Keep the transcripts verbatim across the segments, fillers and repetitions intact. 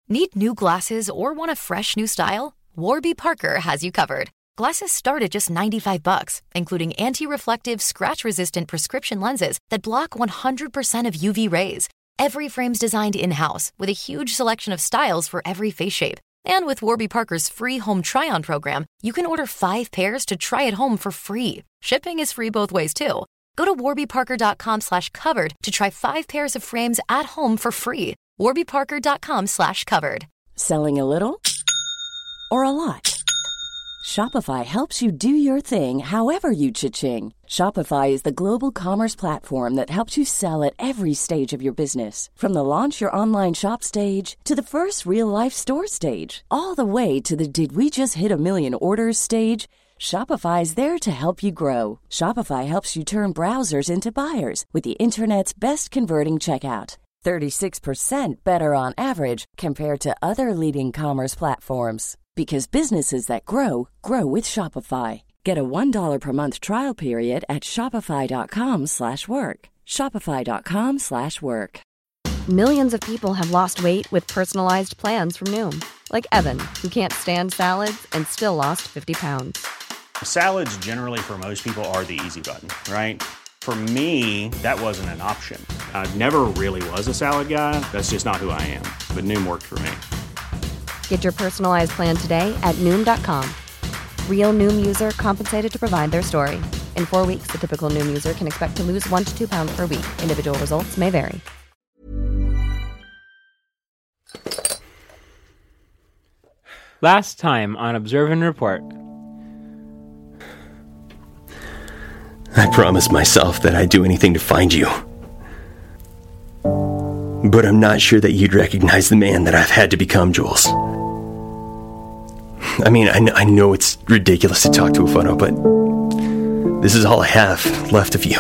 Need new glasses or want a fresh new style? Warby Parker has you covered. Glasses start at just ninety-five bucks, including anti-reflective, scratch-resistant prescription lenses that block one hundred percent of U V rays. Every frame's designed in-house with a huge selection of styles for every face shape. And with Warby Parker's free home try-on program, you can order five pairs to try at home for free. Shipping is free both ways, too. Go to warbyparker.com slash covered to try five pairs of frames at home for free. warbyparker.com slash covered. Selling a little or a lot? Shopify helps you do your thing however you cha-ching. Shopify is the global commerce platform that helps you sell at every stage of your business. From the launch your online shop stage to the first real-life store stage, all the way to the did we just hit a million orders stage. Shopify is there to help you grow. Shopify helps you turn browsers into buyers with the internet's best converting checkout. thirty-six percent better on average compared to other leading commerce platforms. Because businesses that grow, grow with Shopify. Get a one dollar per month trial period at shopify.com slash work. Shopify.com slash work. Millions of people have lost weight with personalized plans from Noom. Like Evan, who can't stand salads and still lost fifty pounds. Salads generally for most people are the easy button, right? For me, that wasn't an option. I never really was a salad guy. That's just not who I am. But Noom worked for me. Get your personalized plan today at Noom dot com. Real Noom user compensated to provide their story. In four weeks, the typical Noom user can expect to lose one to two pounds per week. Individual results may vary. Last time on Observe and Report. I promised myself that I'd do anything to find you. But I'm not sure that you'd recognize the man that I've had to become, Jules. I mean, I, kn- I know it's ridiculous to talk to a photo, but this is all I have left of you.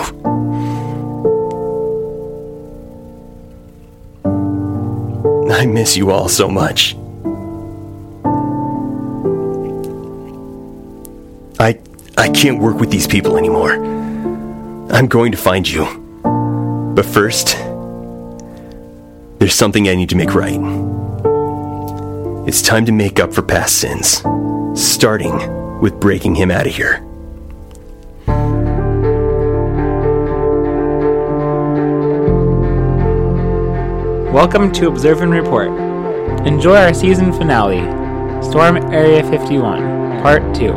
I miss you all so much. I I can't work with these people anymore. I'm going to find you. But first, there's something I need to make right. It's time to make up for past sins, starting with breaking him out of here. Welcome to Observe and Report. Enjoy our season finale, Storm Area fifty-one, Part two.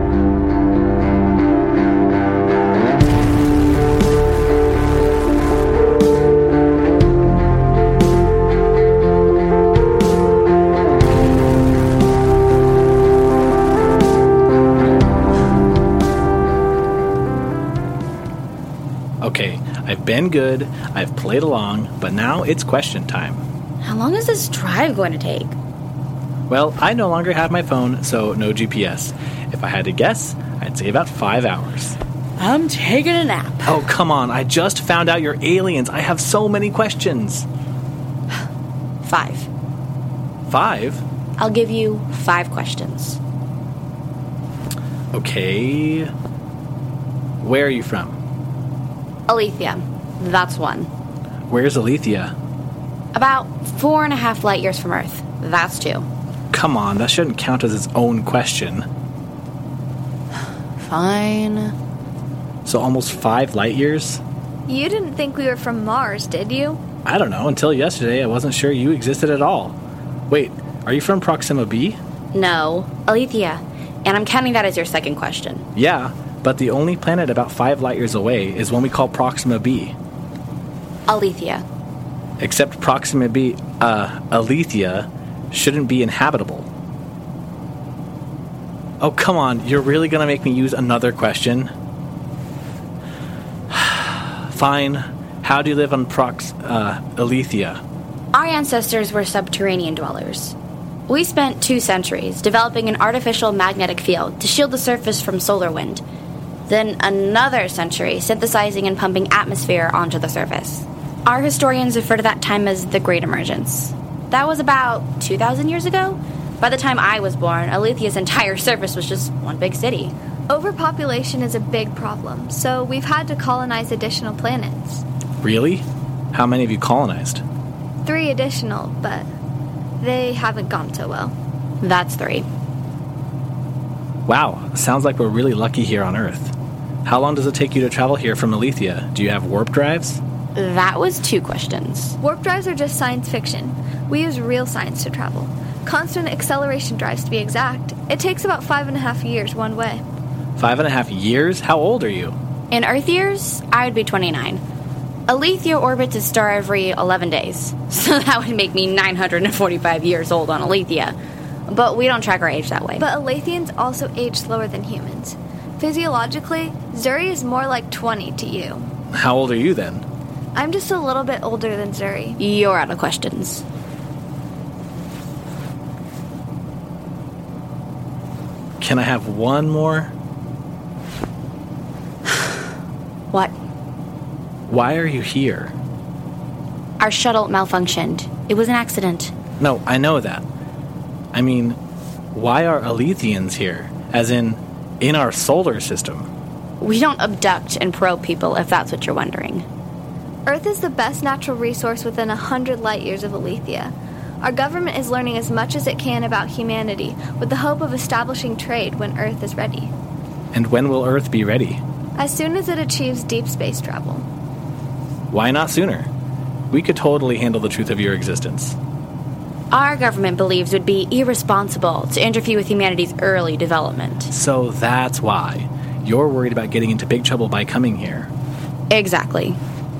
Okay, I've been good, I've played along, but now it's question time. How long is this drive going to take? Well, I no longer have my phone, so no G P S. If I had to guess, I'd say about five hours. I'm taking a nap. Oh, come on, I just found out you're aliens. I have so many questions. Five. Five? I'll give you five questions. Okay. Where are you from? Alethea. That's one. Where's Alethea? About four and a half light years from Earth. That's two. Come on, that shouldn't count as its own question. Fine. So almost five light years? You didn't think we were from Mars, did you? I don't know. Until yesterday, I wasn't sure you existed at all. Wait, are you from Proxima B? No, Alethea. And I'm counting that as your second question. Yeah, but the only planet about five light years away is one we call Proxima B. Alethea. Except Proxima B, uh, Alethea, shouldn't be inhabitable. Oh, come on, you're really gonna make me use another question? Fine. How do you live on Prox, uh, Alethea? Our ancestors were subterranean dwellers. We spent two centuries developing an artificial magnetic field to shield the surface from solar wind. Then another century synthesizing and pumping atmosphere onto the surface. Our historians refer to that time as the Great Emergence. That was about two thousand years ago. By the time I was born, Alethea's entire surface was just one big city. Overpopulation is a big problem, so we've had to colonize additional planets. Really? How many have you colonized? Three additional, but they haven't gone so well. That's three. Wow, sounds like we're really lucky here on Earth. How long does it take you to travel here from Alethea? Do you have warp drives? That was two questions. Warp drives are just science fiction. We use real science to travel. Constant acceleration drives, to be exact. It takes about five and a half years one way. Five and a half years? How old are you? In Earth years, I would be twenty-nine. Alethea orbits a star every eleven days, so that would make me nine hundred forty-five years old on Alethea. But we don't track our age that way. But Alethians also age slower than humans. Physiologically, Zuri is more like twenty to you. How old are you then? I'm just a little bit older than Zuri. You're out of questions. Can I have one more? What? Why are you here? Our shuttle malfunctioned. It was an accident. No, I know that. I mean, why are Alethians here? As in, in our solar system? We don't abduct and probe people, if that's what you're wondering. Earth is the best natural resource within a hundred light years of Alethea. Our government is learning as much as it can about humanity with the hope of establishing trade when Earth is ready. And when will Earth be ready? As soon as it achieves deep space travel. Why not sooner? We could totally handle the truth of your existence. Our government believes it would be irresponsible to interfere with humanity's early development. So that's why you're worried about getting into big trouble by coming here. Exactly.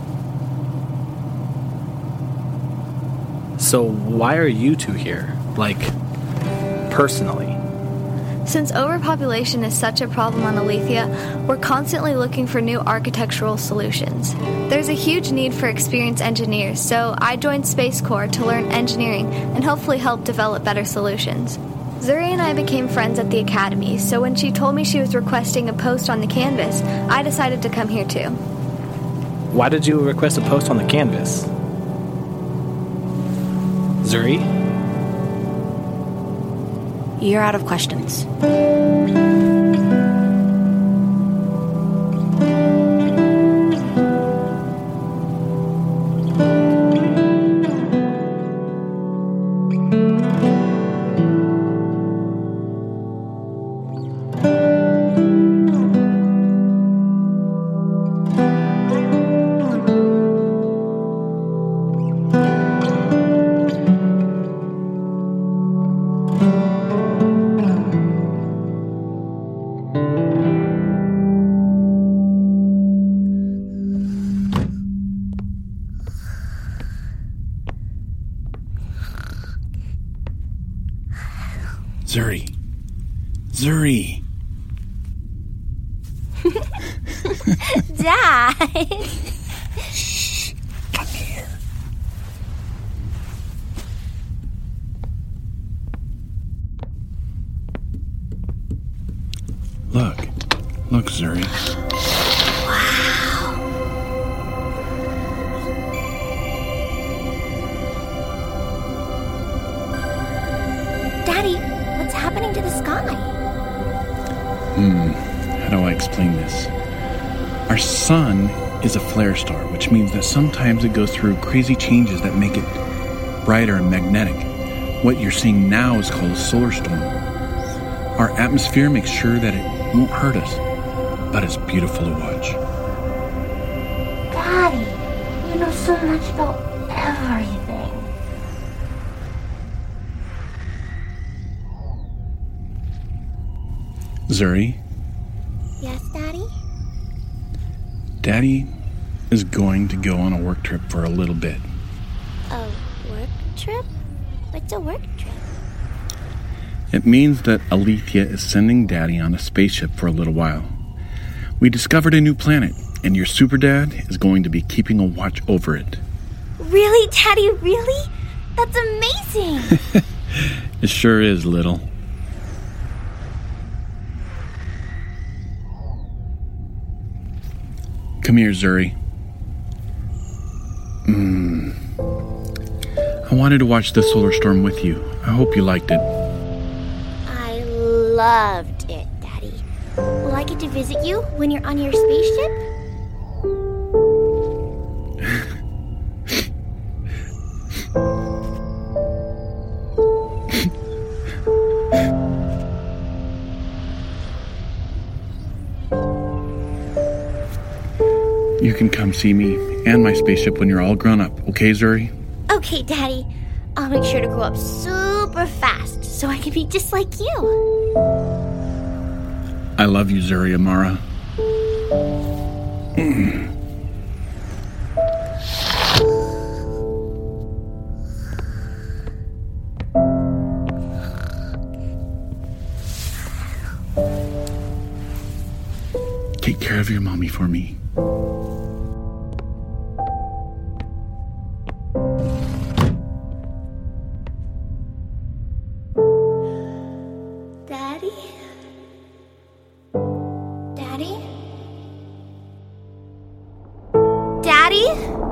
So why are you two here? Like, personally? Since overpopulation is such a problem on Alethea, we're constantly looking for new architectural solutions. There's a huge need for experienced engineers, so I joined Space Corps to learn engineering and hopefully help develop better solutions. Zuri and I became friends at the academy, so when she told me she was requesting a post on the canvas, I decided to come here too. Why did you request a post on the canvas? Zuri? You're out of questions. Zuri. Zuri. Dad. Shh. Come here. Look. Look, Zuri. Hmm, how do I explain this? Our sun is a flare star, which means that sometimes it goes through crazy changes that make it brighter and magnetic. What you're seeing now is called a solar storm. Our atmosphere makes sure that it won't hurt us, but it's beautiful to watch. Daddy, you know so much about everything. Zuri? Yes, Daddy? Daddy is going to go on a work trip for a little bit. A work trip? What's a work trip? It means that Alethea is sending Daddy on a spaceship for a little while. We discovered a new planet, and your super dad is going to be keeping a watch over it. Really, Daddy? Really? That's amazing! It sure is, little. Come here, Zuri. Mm. I wanted to watch the solar storm with you. I hope you liked it. I loved it, Daddy. Will I get to visit you when you're on your spaceship? You can come see me and my spaceship when you're all grown up, okay, Zuri? Okay, Daddy. I'll make sure to grow up super fast so I can be just like you. I love you, Zuri Amara. Mm. Take care of your mommy for me. Daddy? Daddy? Daddy?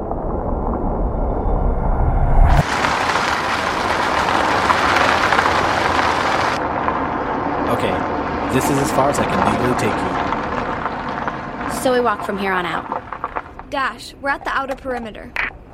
Okay, this is as far as I can legally take you. So we walk from here on out. Dash, we're at the outer perimeter.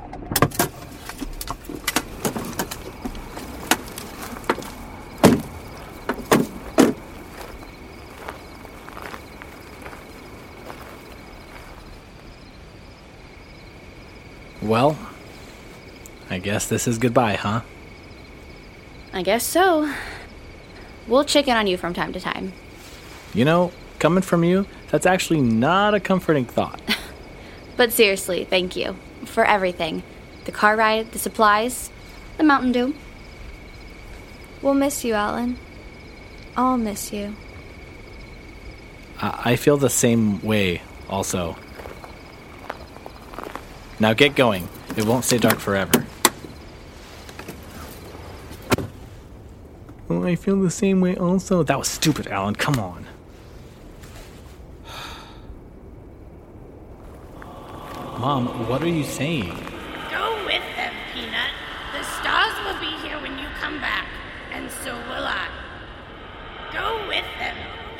Well, I guess this is goodbye, huh? I guess so. We'll check in on you from time to time. You know, coming from you, that's actually not a comforting thought. But seriously, thank you. For everything. The car ride, the supplies, the Mountain Dew. We'll miss you, Alan. I'll miss you. I, I feel the same way, also. Now get going. It won't stay dark forever. Oh, I feel the same way also. That was stupid, Alan. Come on. Mom, what are you saying? Go with them, Peanut. The stars will be here when you come back, and so will I. Go with them.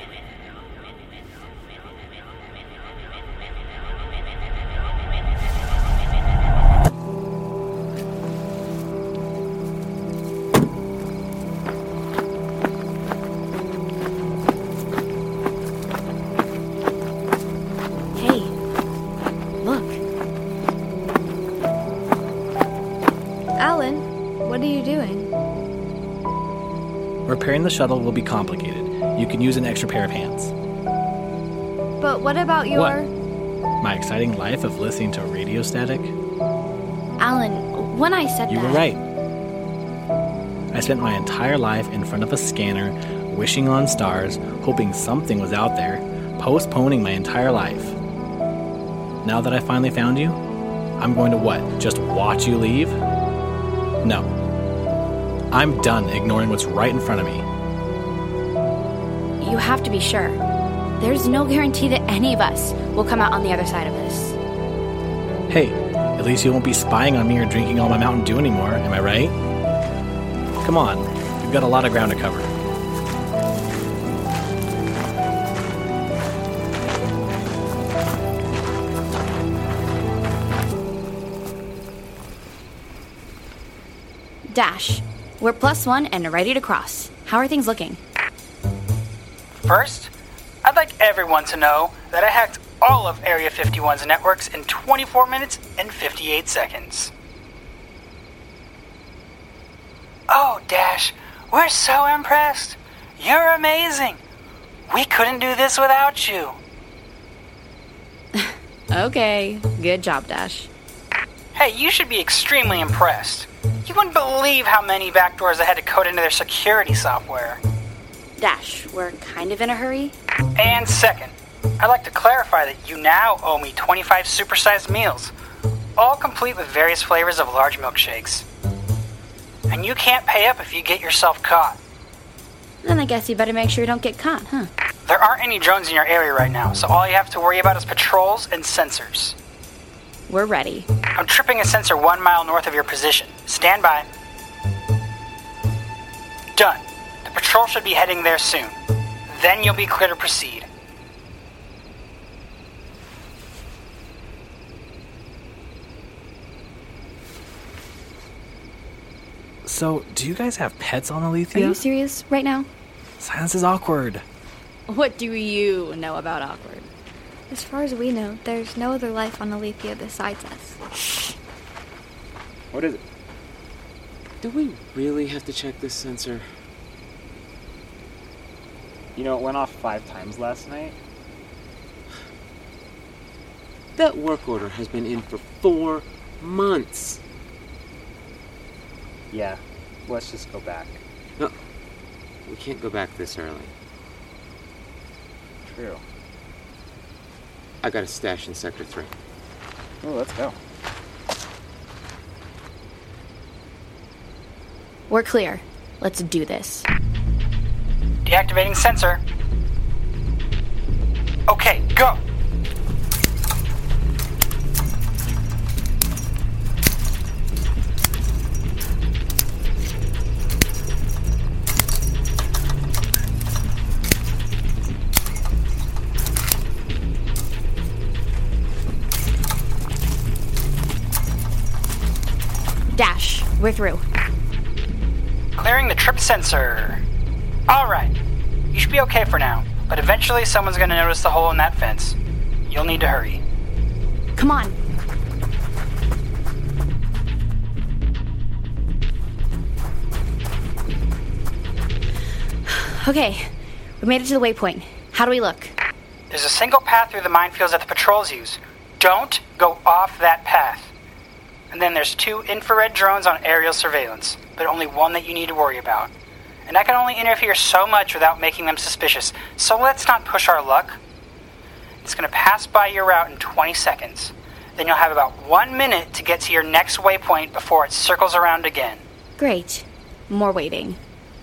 Repairing the shuttle will be complicated. You can use an extra pair of hands. But what about your... What? My exciting life of listening to radio static? Alan, when I said you that... You were right. I spent my entire life in front of a scanner, wishing on stars, hoping something was out there, postponing my entire life. Now that I finally found you, I'm going to what? Just watch you leave? No. I'm done ignoring what's right in front of me. You have to be sure. There's no guarantee that any of us will come out on the other side of this. Hey, at least you won't be spying on me or drinking all my Mountain Dew anymore, am I right? Come on, we've got a lot of ground to cover. Dash. We're plus one and ready to cross. How are things looking? First, I'd like everyone to know that I hacked all of Area fifty-one's networks in twenty-four minutes and fifty-eight seconds. Oh, Dash, we're so impressed. You're amazing. We couldn't do this without you. Okay, good job, Dash. Hey, you should be extremely impressed. You wouldn't believe how many backdoors I had to code into their security software. Dash, we're kind of in a hurry. And second, I'd like to clarify that you now owe me twenty-five supersized meals, all complete with various flavors of large milkshakes. And you can't pay up if you get yourself caught. Then I guess you better make sure you don't get caught, huh? There aren't any drones in your area right now, so all you have to worry about is patrols and sensors. We're ready. I'm tripping a sensor one mile north of your position. Stand by. Done. The patrol should be heading there soon. Then you'll be clear to proceed. So, do you guys have pets on Alethea? Are you serious right now? Silence is awkward. What do you know about awkward? As far as we know, there's no other life on Alethea besides us. What is it? Do we really have to check this sensor? You know, it went off five times last night. That work order has been in for four months. Yeah, let's just go back. No, we can't go back this early. True. I got a stash in Sector three. Oh, let's go. We're clear. Let's do this. Deactivating sensor. Okay, go! Dash, we're through. Clearing the trip sensor. Alright. You should be okay for now, but eventually someone's gonna notice the hole in that fence. You'll need to hurry. Come on. Okay, we made it to the waypoint. How do we look? There's a single path through the minefields that the patrols use. Don't go off that path. And then there's two infrared drones on aerial surveillance, but only one that you need to worry about. And I can only interfere so much without making them suspicious, so let's not push our luck. It's going to pass by your route in twenty seconds. Then you'll have about one minute to get to your next waypoint before it circles around again. Great. More waiting.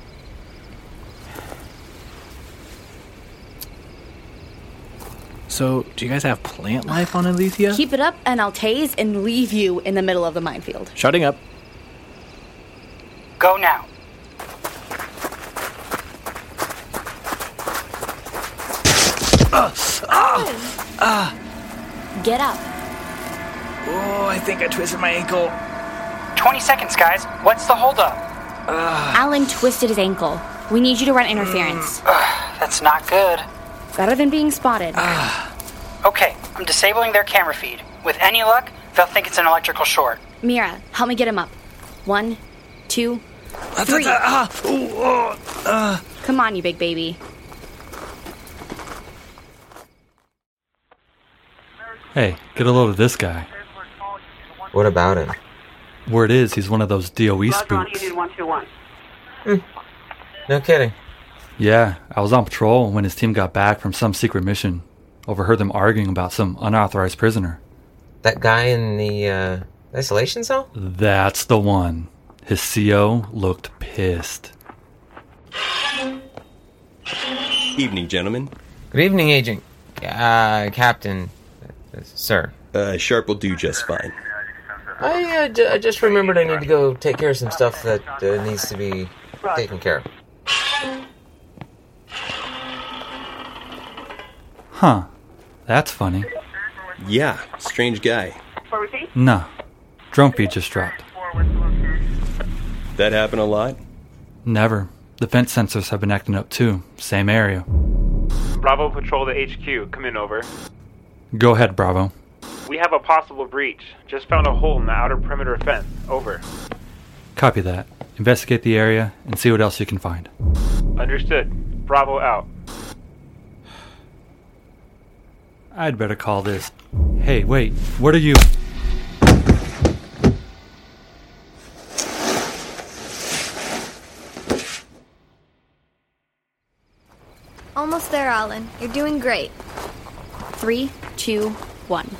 So, do you guys have plant life on Alethea? Keep it up and I'll tase and leave you in the middle of the minefield. Shutting up. Go now. Uh, ah, ah. Get up. Oh, I think I twisted my ankle. twenty seconds, guys. What's the holdup? Uh. Alan twisted his ankle. We need you to run interference. Uh, that's not good. Better than being spotted. Uh. Okay, I'm disabling their camera feed. With any luck, they'll think it's an electrical short. Mira, help me get him up. One, two, three. Uh, uh, uh. Come on, you big baby. Hey, get a load of this guy. What about him? Word is he's one of those D O E spooks. Hmm. No kidding. Yeah, I was on patrol when his team got back from some secret mission. Overheard them arguing about some unauthorized prisoner. That guy in the uh, isolation cell? That's the one. His C O looked pissed. Evening, gentlemen. Good evening, Agent. Uh, Captain. Uh, sir. Uh, Sharp will do just fine. I, uh, j- I just remembered I need to go take care of some stuff that uh, needs to be taken care of. Huh. That's funny. Yeah, strange guy. Nah. Drone feed just dropped. That happen a lot? Never. The fence sensors have been acting up too. Same area. Bravo Patrol to H Q. Come in, over. Go ahead, Bravo. We have a possible breach. Just found a hole in the outer perimeter fence. Over. Copy that. Investigate the area and see what else you can find. Understood. Bravo out. I'd better call this. Hey, wait. What are you... Almost there, Alan. You're doing great. Three, two, one.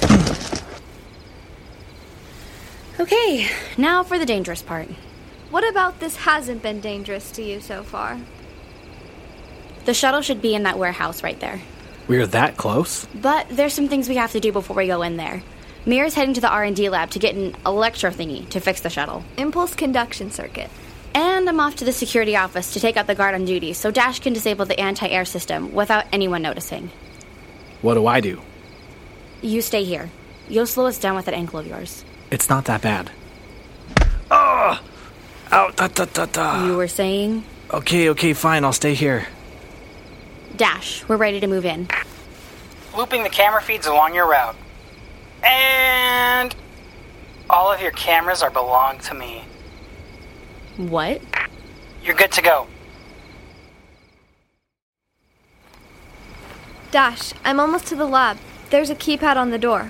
Okay, now for the dangerous part. What about this hasn't been dangerous to you so far? The shuttle should be in that warehouse right there. We're that close? But there's some things we have to do before we go in there. Mira's heading to the R and D lab to get an electro thingy to fix the shuttle. Impulse conduction circuit. And I'm off to the security office to take out the guard on duty so Dash can disable the anti-air system without anyone noticing. What do I do? You stay here. You'll slow us down with that ankle of yours. It's not that bad. Oh! Ow, da, da, da, da. You were saying? Okay, okay, fine, I'll stay here. Dash, we're ready to move in. looping the camera feeds along your route. And all of your cameras are belong to me. What? You're good to go. Dash, I'm almost to the lab. There's a keypad on the door.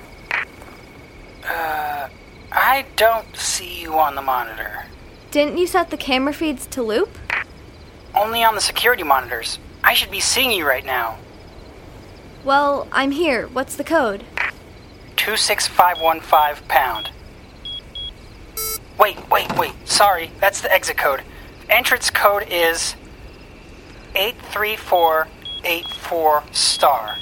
Uh, I don't see you on the monitor. Didn't you set the camera feeds to loop? Only on the security monitors. I should be seeing you right now. Well, I'm here. What's the code? two six five one five pound. Wait, wait, wait. Sorry, that's the exit code. Entrance code is eight three four eight four star.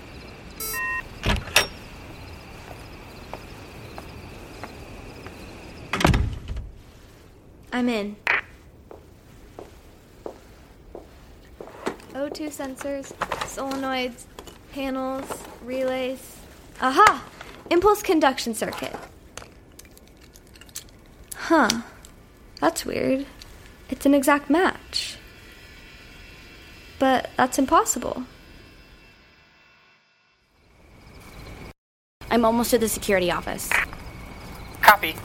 I'm in. O two sensors, solenoids, panels, relays. Aha! Impulse conduction circuit. Huh. That's weird. It's an exact match. But that's impossible. I'm almost to the security office. Copy.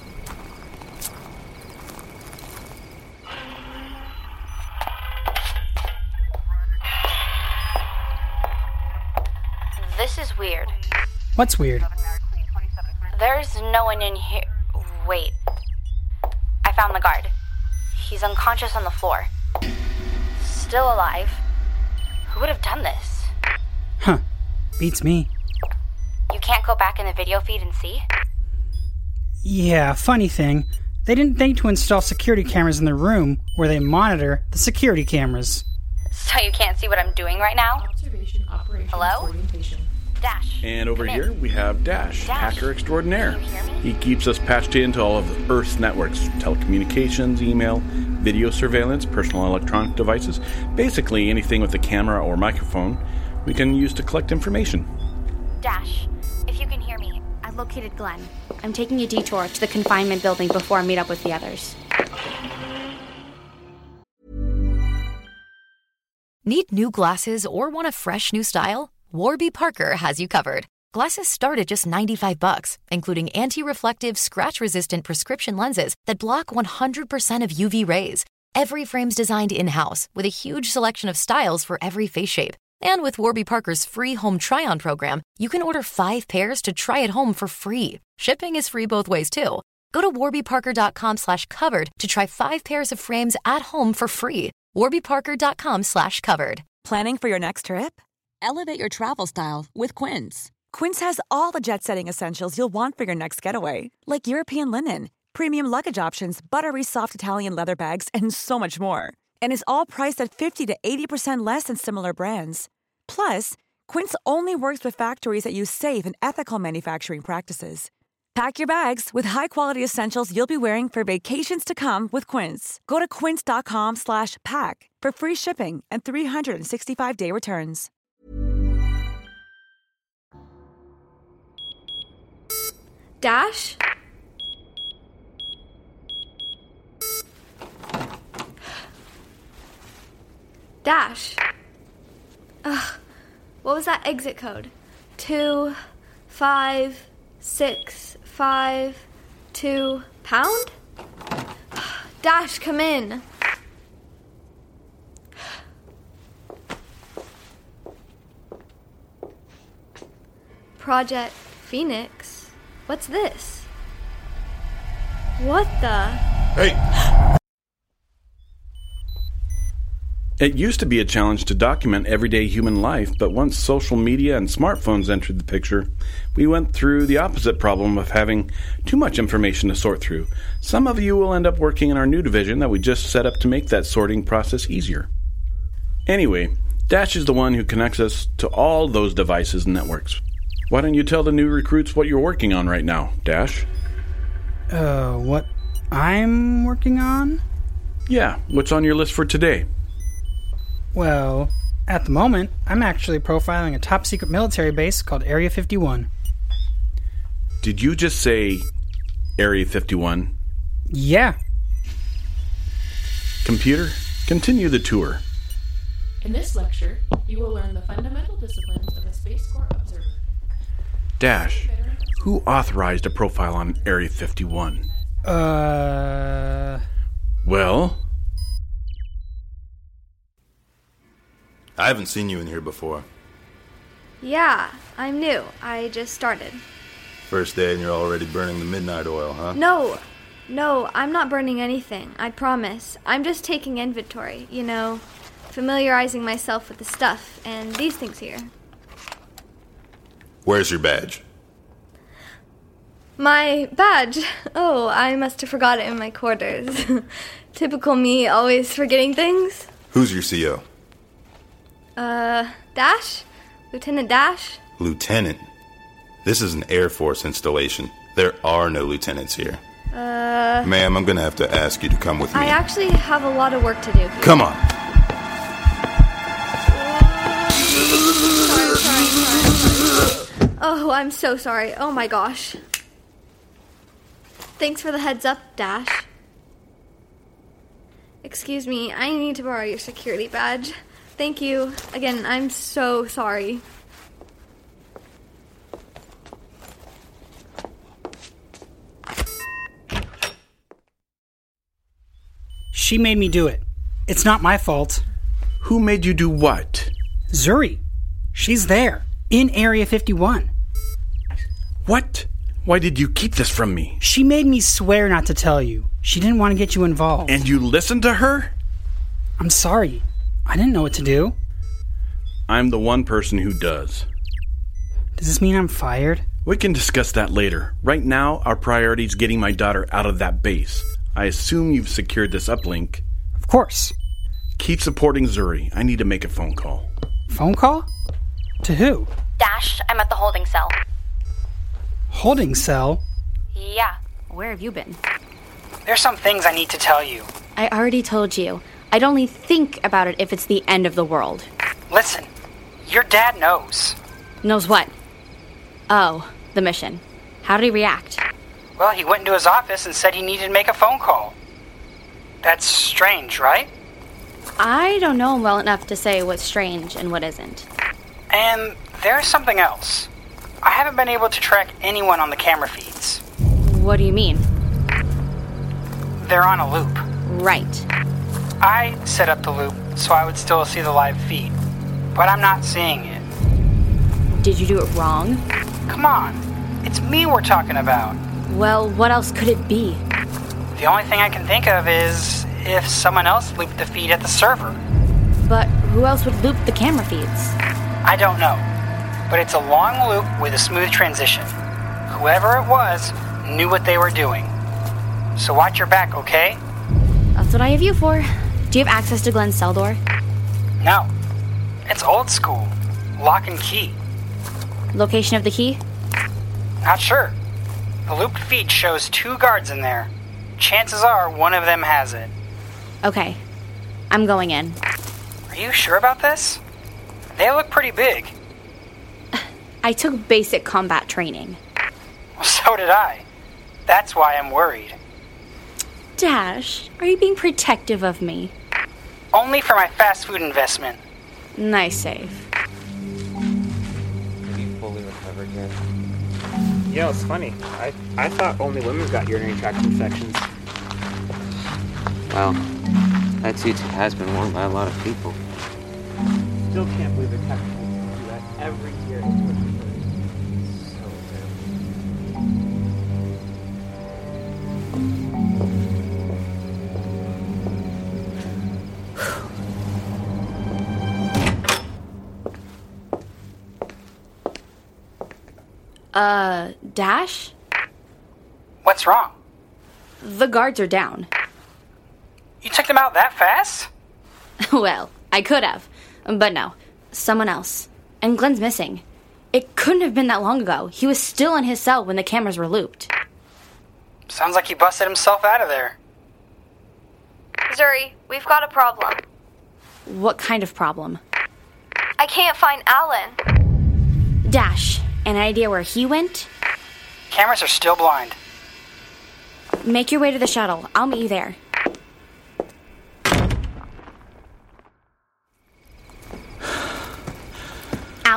This is weird. What's weird? There's no one in here. Wait. I found the guard. He's unconscious on the floor. Still alive. Who would have done this? Huh. Beats me. You can't go back in the video feed and see? Yeah, funny thing. They didn't think to install security cameras in the room where they monitor the security cameras. So you can't see what I'm doing right now? Observation, operations, Hello? orientation. Dash. And over here we have Dash, Dash. hacker extraordinaire. He keeps us patched into all of Earth's networks, telecommunications, email, video surveillance, personal electronic devices, basically anything with a camera or microphone we can use to collect information. Dash, if you can hear me, I located Glenn. I'm taking a detour to the confinement building before I meet up with the others. Need new glasses or want a fresh new style? Warby Parker has you covered. Glasses start at just ninety-five bucks, including anti-reflective, scratch-resistant prescription lenses that block one hundred percent of U V rays. Every frame's designed in-house with a huge selection of styles for every face shape. And with Warby Parker's free home try-on program, you can order five pairs to try at home for free. Shipping is free both ways, too. Go to warbyparker.com slash covered to try five pairs of frames at home for free. warbyparker.com slash covered. Planning for your next trip? Elevate your travel style with Quince. Quince has all the jet-setting essentials you'll want for your next getaway, like European linen, premium luggage options, buttery soft Italian leather bags, and so much more. And is all priced at fifty to eighty percent less than similar brands. Plus, Quince only works with factories that use safe and ethical manufacturing practices. Pack your bags with high-quality essentials you'll be wearing for vacations to come with Quince. Go to quince.com slash pack for free shipping and three sixty-five day returns. Dash? Dash. Ugh. What was that exit code? Two, five, six, five, two, pound? Dash, come in. Project Phoenix? What's this? What the? Hey! It used to be a challenge to document everyday human life, but once social media and smartphones entered the picture, we went through the opposite problem of having too much information to sort through. Some of you will end up working in our new division that we just set up to make that sorting process easier. Anyway, Dash is the one who connects us to all those devices and networks. Why don't you tell the new recruits what you're working on right now, Dash? Uh, what I'm working on? Yeah, what's on your list for today? Well, at the moment, I'm actually profiling a top-secret military base called Area fifty-one. Did you just say Area fifty-one? Yeah. Computer, continue the tour. In this lecture, you will learn the fundamental disciplines of a Space Corps observer. Dash, who authorized a profile on Area fifty-one? Uh... Well? I haven't seen you in here before. Yeah, I'm new. I just started. First day and you're already burning the midnight oil, huh? No, no, I'm not burning anything, I promise. I'm just taking inventory, you know, familiarizing myself with the stuff and these things here. Where's your badge? My badge? Oh, I must have forgot it in my quarters. Typical me, always forgetting things. Who's your C O? Uh, Dash? Lieutenant Dash? Lieutenant? This is an Air Force installation. There are no lieutenants here. Uh... Ma'am, I'm gonna have to ask you to come with me. I actually have a lot of work to do here. Come on. Sorry, sorry, sorry, sorry. Oh, I'm so sorry. Oh my gosh. Thanks for the heads up, Dash. Excuse me, I need to borrow your security badge. Thank you. Again, I'm so sorry. She made me do it. It's not my fault. Who made you do what? Zuri. She's there, in Area fifty-one. What? Why did you keep this from me? She made me swear not to tell you. She didn't want to get you involved. And you listened to her? I'm sorry. I didn't know what to do. I'm the one person who does. Does this mean I'm fired? We can discuss that later. Right now, our priority is getting my daughter out of that base. I assume you've secured this uplink. Of course. Keep supporting Zuri. I need to make a phone call. Phone call? To who? Dash, I'm at the holding cell. Holding cell? Yeah. Where have you been? There's some things I need to tell you. I already told you. I'd only think about it if it's the end of the world. Listen, your dad knows. Knows what? Oh, the mission. How did he react? Well, he went into his office and said he needed to make a phone call. That's strange, right? I don't know him well enough to say what's strange and what isn't. And there's something else. I haven't been able to track anyone on the camera feeds. What do you mean? They're on a loop. Right. I set up the loop so I would still see the live feed, but I'm not seeing it. Did you do it wrong? Come on. It's me we're talking about. Well, what else could it be? The only thing I can think of is if someone else looped the feed at the server. But who else would loop the camera feeds? I don't know, but it's a long loop with a smooth transition. Whoever it was knew what they were doing. So watch your back, okay? That's what I have you for. Do you have access to Glenn's cell door? No. It's old school. Lock and key. Location of the key? Not sure. The looped feed shows two guards in there. Chances are one of them has it. Okay. I'm going in. Are you sure about this? They look pretty big. I took basic combat training. Well, so did I. That's why I'm worried. Dash, are you being protective of me? Only for my fast food investment. Nice save. Have you fully recovered yet? You know, it's funny. I, I thought only women got urinary tract infections. Well, that tutu has been worn by a lot of people. Still can't believe they're catching people do that every year. So Uh, Dash? What's wrong? The guards are down. You took them out that fast? Well, I could have. But no. Someone else. And Glenn's missing. It couldn't have been that long ago. He was still in his cell when the cameras were looped. Sounds like he busted himself out of there. Zuri, we've got a problem. What kind of problem? I can't find Alan. Dash, an idea where he went? Cameras are still blind. Make your way to the shuttle. I'll meet you there.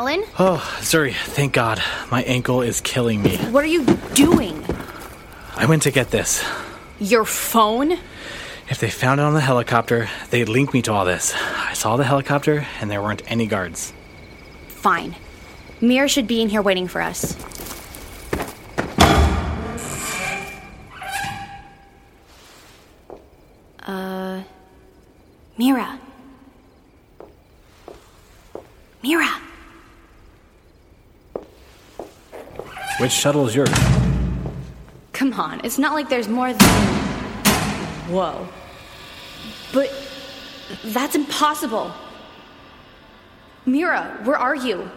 fallen? Oh, Zuri, thank God. My ankle is killing me. What are you doing? I went to get this. Your phone? If they found it on the helicopter, they'd link me to all this. I saw the helicopter, and there weren't any guards. Fine. Mira should be in here waiting for us. Uh... Mira. Mira. Which shuttle is yours? Come on, it's not like there's more than... Whoa. But that's impossible. Mira, where are you?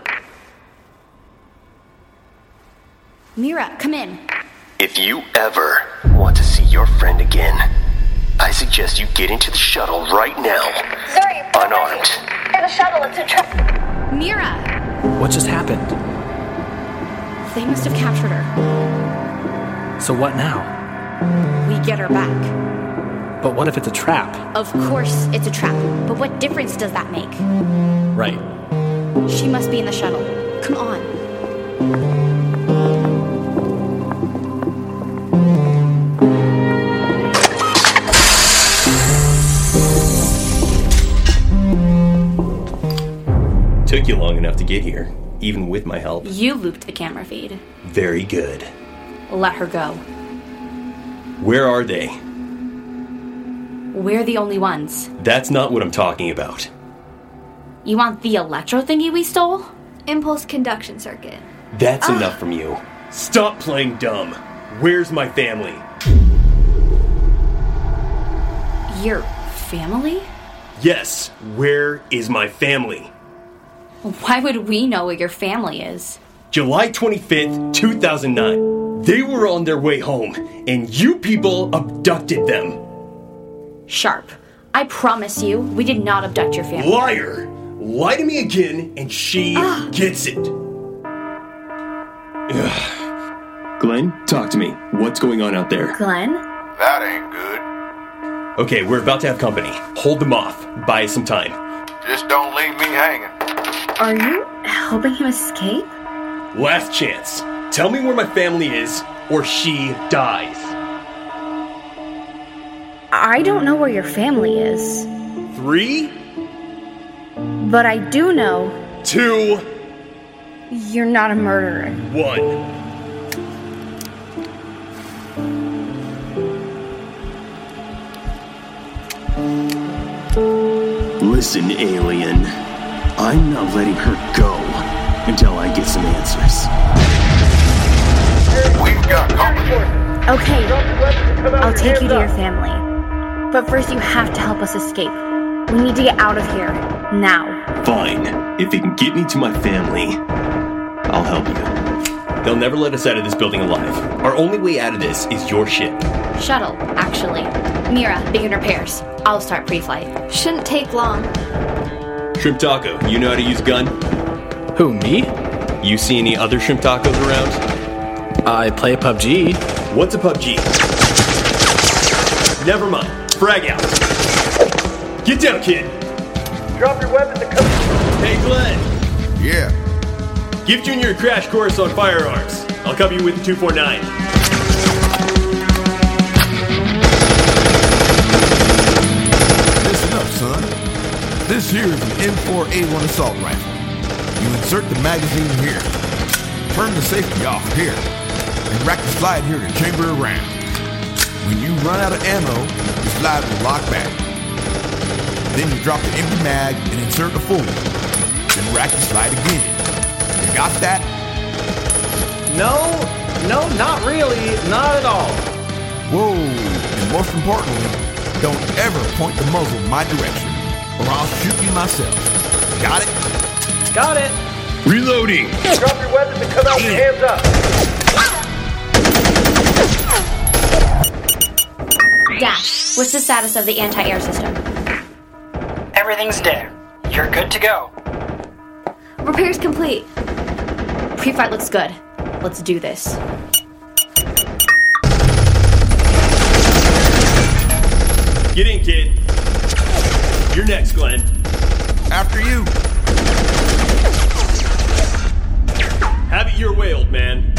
Mira, come in. If you ever want to see your friend again, I suggest you get into the shuttle right now. Zuri, unarmed. In the shuttle, it's a trap. Mira! What just happened? They must have captured her. So what now? We get her back. But what if it's a trap? Of course it's a trap, but what difference does that make? Right. She must be in the shuttle. Come on. Took you long enough to get here, even with my help. You looped the camera feed. Very good. Let her go. Where are they? We're the only ones. That's not what I'm talking about. You want the electro thingy we stole? Impulse conduction circuit. That's Ah. enough from you. Stop playing dumb. Where's my family? Your family? Yes, where is my family? Why would we know where your family is? July twenty-fifth, two thousand nine. They were on their way home, and you people abducted them. Sharp. I promise you, we did not abduct your family. Liar! Lie to me again, and she Ah. gets it. Ugh. Glenn, talk to me. What's going on out there? Glenn? That ain't good. Okay, we're about to have company. Hold them off. Buy us some time. Just don't leave me hanging. Are you helping him escape? Last chance. Tell me where my family is, or she dies. I don't know where your family is. Three, But I do know two, you're not a murderer. one. Listen, alien. I'm not letting her go until I get some answers. We've got company. Okay, I'll take you to your family. But first you have to help us escape. We need to get out of here. Now. Fine. If you can get me to my family, I'll help you. They'll never let us out of this building alive. Our only way out of this is your ship. Shuttle, actually. Mira, begin repairs. I'll start pre-flight. Shouldn't take long. Shrimp Taco, you know how to use a gun? Who, me? You see any other Shrimp Tacos around? I play P U B G. What's a P U B G? Never mind. Frag out. Get down, kid. Drop your weapons and come. Hey, Glenn. Yeah. Give Junior a crash course on firearms. I'll cover you with the two forty-nine. Listen up, son. This here is an M four A one assault rifle. You insert the magazine here. Turn the safety off here. And rack the slide here to chamber a round. When you run out of ammo, the slide will lock back. Then you drop the empty mag and insert the full one. Then rack the slide again. You got that? No, no, not really, not at all. Whoa, and most importantly, don't ever point the muzzle in my direction, or I'll shoot you myself. Got it? Got it. Reloading. Drop your weapons and come out with your hands up. Dash, what's the status of the anti-air system? Everything's dead. You're good to go. Repairs complete. Pre-flight looks good. Let's do this. Get in, kid. You're next, Glenn. After you. your way, old man.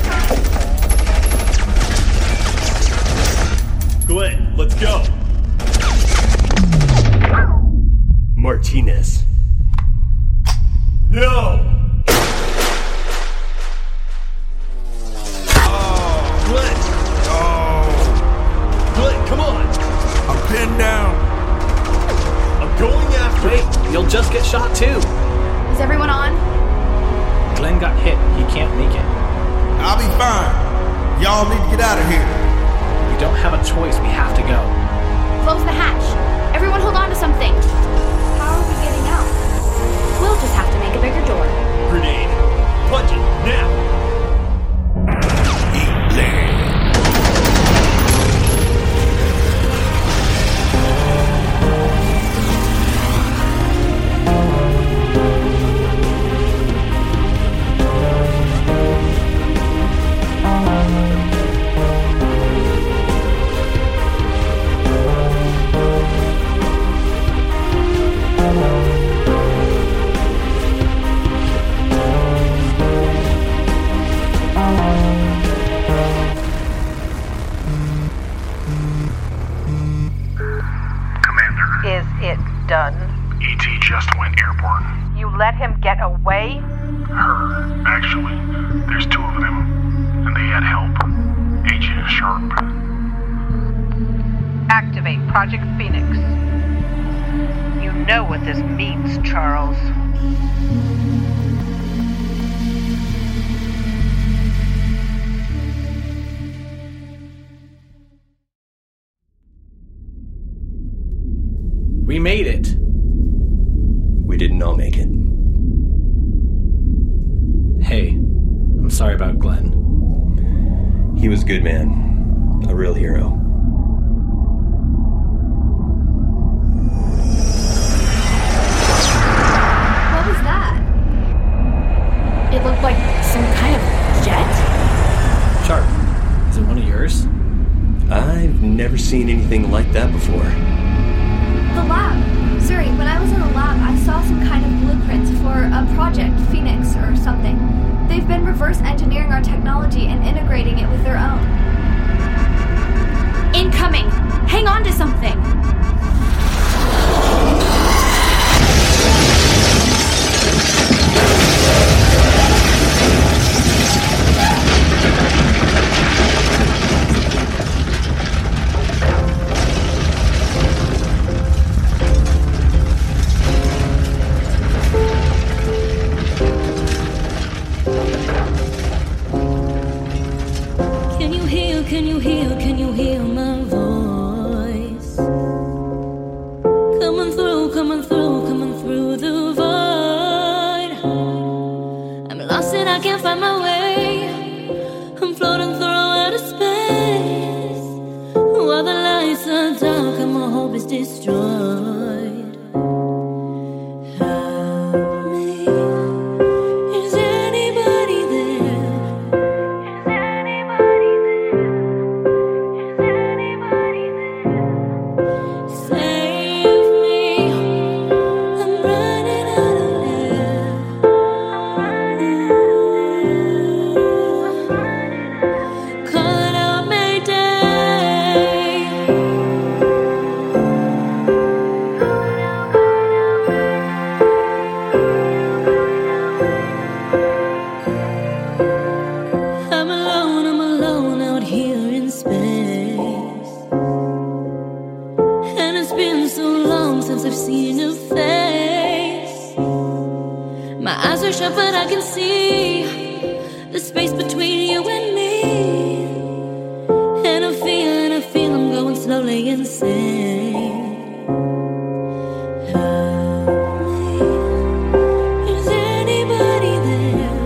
Glenn, let's go. Martinez. No! Oh, Glenn! Oh. Glenn, come on! I'm pinned down. I'm going after. Wait, you'll just get shot too. Is everyone on? Glenn got hit. He can't make it. I'll be fine. Y'all need to get out of here. We don't have a choice. We have to go. Close the hatch. Everyone hold on to something. How are we getting out? We'll just have to make a bigger door. Grenade. Punch it, now! Is it done? E T just went airborne. You let him get away? Her, actually. There's two of them, and they had help. Agent Sharp. Activate Project Phoenix. You know what this means, Charles. We made it. We didn't all make it. Hey, I'm sorry about Glenn. He was a good man. A real hero. What was that? It looked like some kind of jet? Sharp, is it one of yours? I've never seen anything like that before. The lab. Zuri, when I was in the lab, I saw some kind of blueprints for a project, Phoenix or something. They've been reverse engineering our technology and integrating it with their own. Incoming! Hang on to something! Can you hear, can you hear my voice? Coming through, coming through, coming through the void. I'm lost and I can't find my way. I'm floating through outer space. While the lights are dark and my hope is destroyed. But I can see the space between you and me, and I feel, and I feel I'm going slowly insane. Is anybody there?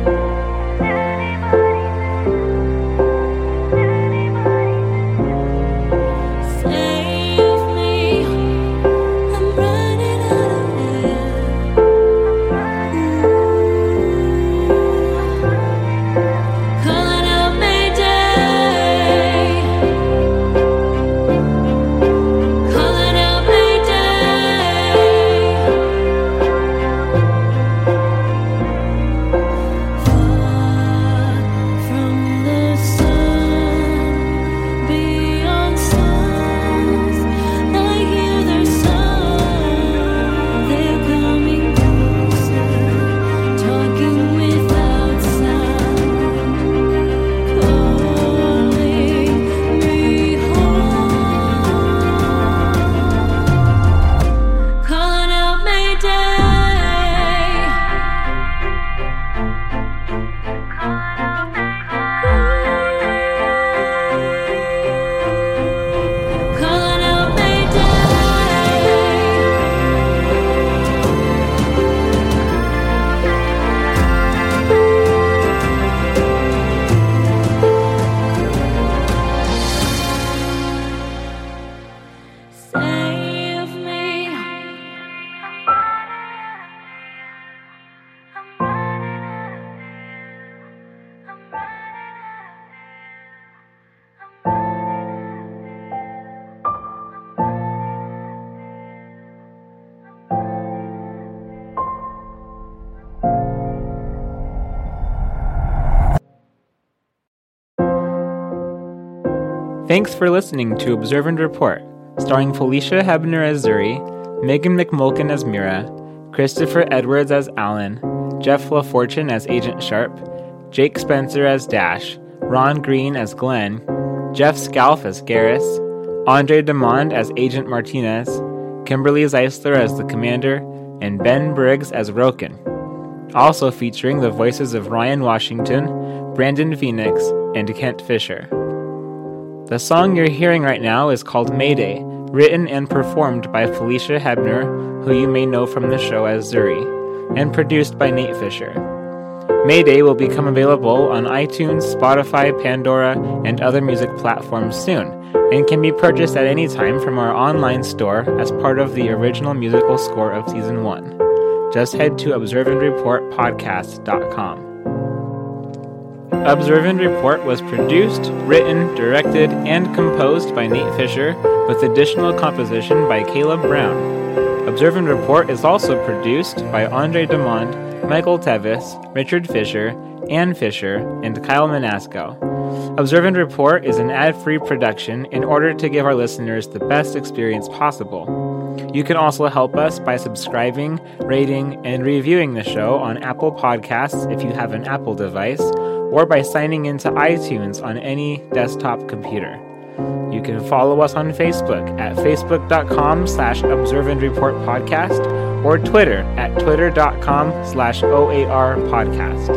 Save me, I'm running out of air. Calling Thanks for listening to Observe and Report, starring Felicia Hebner as Zuri, Megan McMulkin as Mira, Christopher Edwards as Alan, Jeff LaFortune as Agent Sharp, Jake Spencer as Dash, Ron Green as Glenn, Jeff Scalf as Garrus, Andre Demond as Agent Martinez, Kimberly Zeisler as the Commander, and Ben Briggs as Roken. Also featuring the voices of Ryan Washington, Brandon Phoenix, and Kent Fisher. The song you're hearing right now is called Mayday, written and performed by Felicia Hebner, who you may know from the show as Zuri, and produced by Nate Fisher. Mayday will become available on iTunes, Spotify, Pandora, and other music platforms soon, and can be purchased at any time from our online store as part of the original musical score of Season one. Just head to observe and report podcast dot com. Observe and Report was produced, written, directed, and composed by Nate Fisher, with additional composition by Caleb Brown. Observe and Report is also produced by Andre Demond, Michael Tevis, Richard Fisher, Ann Fisher, and Kyle Manasco. Observe and Report is an ad-free production in order to give our listeners the best experience possible. You can also help us by subscribing, rating, and reviewing the show on Apple Podcasts if you have an Apple device, or by signing into iTunes on any desktop computer. You can follow us on Facebook at facebook.com slash observe and report podcast or Twitter at twitter.com slash OAR podcast.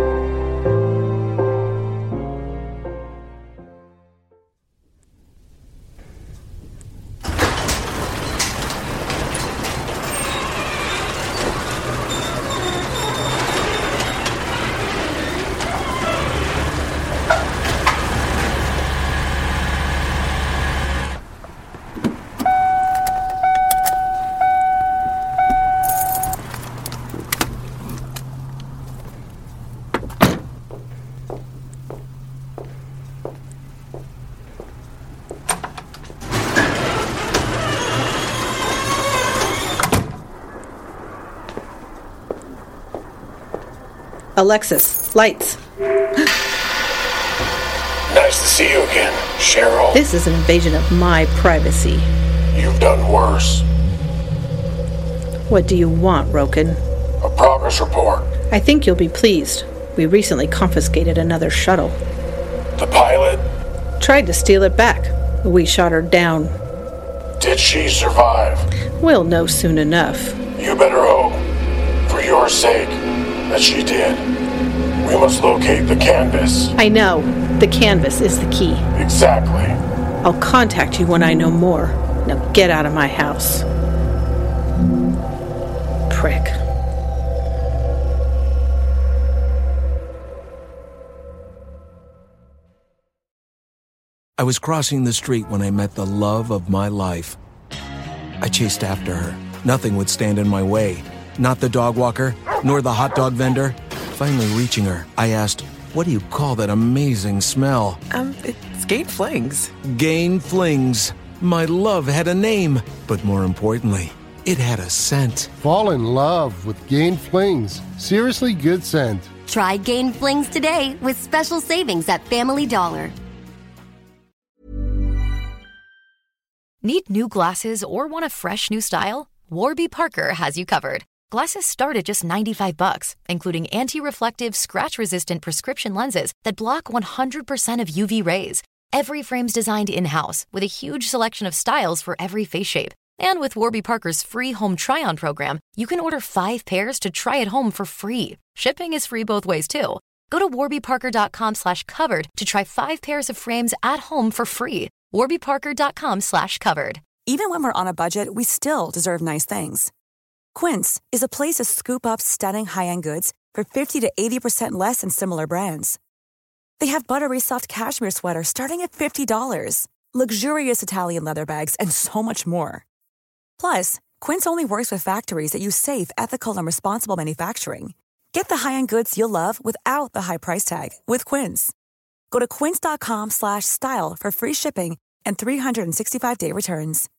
Alexis, lights. Nice to see you again, Cheryl. This is an invasion of my privacy. You've done worse. What do you want, Roken? A progress report. I think you'll be pleased. We recently confiscated another shuttle. The pilot? Tried to steal it back. We shot her down. Did she survive? We'll know soon enough. You better hope, for your sake, that she did. We must locate the canvas. I know. The canvas is the key. Exactly. I'll contact you when I know more. Now get out of my house. Prick. I was crossing the street when I met the love of my life. I chased after her. Nothing would stand in my way. Not the dog walker, nor the hot dog vendor. Finally reaching her, I asked, "What do you call that amazing smell?" Um, it's Gain Flings. Gain Flings. My love had a name, but more importantly, it had a scent. Fall in love with Gain Flings. Seriously good scent. Try Gain Flings today with special savings at Family Dollar. Need new glasses or want a fresh new style? Warby Parker has you covered. Glasses start at just ninety-five bucks, including anti-reflective, scratch-resistant prescription lenses that block one hundred percent of U V rays. Every frame's designed in-house with a huge selection of styles for every face shape. And with Warby Parker's free home try-on program, you can order five pairs to try at home for free. Shipping is free both ways, too. Go to warbyparker.com slash covered to try five pairs of frames at home for free. warbyparker.com slash covered. Even when we're on a budget, we still deserve nice things. Quince is a place to scoop up stunning high-end goods for fifty to eighty percent less than similar brands. They have buttery soft cashmere sweaters starting at fifty dollars, luxurious Italian leather bags, and so much more. Plus, Quince only works with factories that use safe, ethical, and responsible manufacturing. Get the high-end goods you'll love without the high price tag with Quince. Go to quince.com slash style for free shipping and three sixty-five day returns.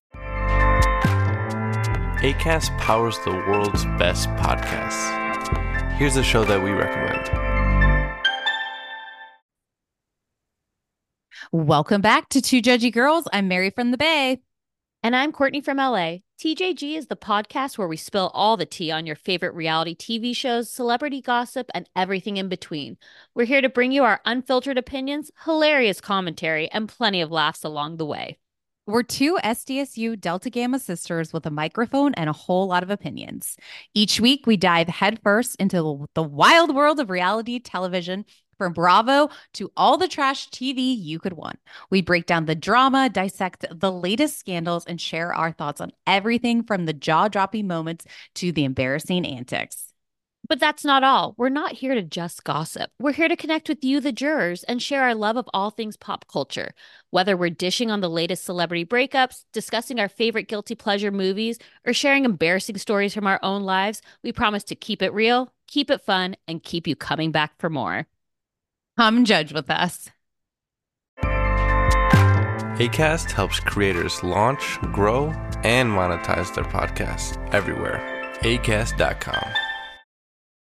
Acast powers the world's best podcasts. Here's a show that we recommend. Welcome back to Two Judgy Girls. I'm Mary from the Bay. And I'm Courtney from L A. T J G is the podcast where we spill all the tea on your favorite reality T V shows, celebrity gossip, and everything in between. We're here to bring you our unfiltered opinions, hilarious commentary, and plenty of laughs along the way. We're two S D S U Delta Gamma sisters with a microphone and a whole lot of opinions. Each week, we dive headfirst into the wild world of reality television, from Bravo to all the trash T V you could want. We break down the drama, dissect the latest scandals, and share our thoughts on everything from the jaw-dropping moments to the embarrassing antics. But that's not all. We're not here to just gossip. We're here to connect with you, the jurors, and share our love of all things pop culture. Whether we're dishing on the latest celebrity breakups, discussing our favorite guilty pleasure movies, or sharing embarrassing stories from our own lives, we promise to keep it real, keep it fun, and keep you coming back for more. Come judge with us. Acast helps creators launch, grow, and monetize their podcasts everywhere. acast dot com.